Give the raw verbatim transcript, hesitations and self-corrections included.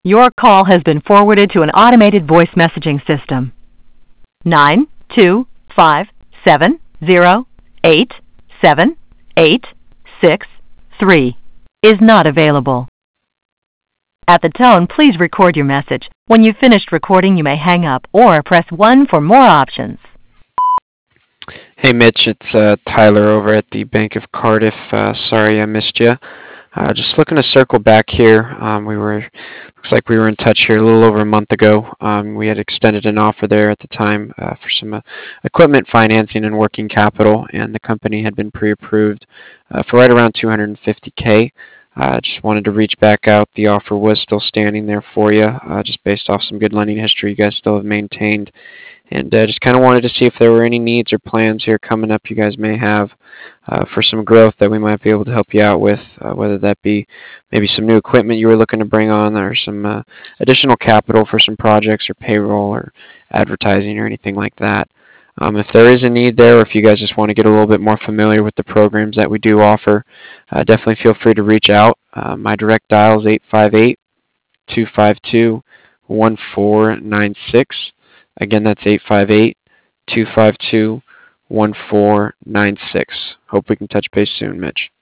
Your call has been forwarded to an automated voice messaging system. Nine two five seven zero eight seven eight six three is not available. At the tone, please record your message. When you've finished recording, you may hang up or press one for more options. Hey, Mitch, it's uh, Tyler over at the Bank of Cardiff. Uh, sorry I missed you. Uh, just looking to circle back here. Um, we were looks like we were in touch here a little over a month ago. Um, we had extended an offer there at the time uh, for some uh, equipment financing and working capital, and the company had been pre-approved uh, for right around two hundred fifty K. Uh, just wanted to reach back out. The offer was still standing there for you, uh, just based off some good lending history you guys still have maintained. And uh, just kind of wanted to see if there were any needs or plans here coming up you guys may have uh, for some growth that we might be able to help you out with, uh, whether that be maybe some new equipment you were looking to bring on or some uh, additional capital for some projects or payroll or advertising or anything like that. Um, if there is a need there, or if you guys just want to get a little bit more familiar with the programs that we do offer, uh, definitely feel free to reach out. Uh, my direct dial is eight five eight, two five two, one four nine six. Again, that's eight five eight, two five two, one four nine six. Hope we can touch base soon, Mitch.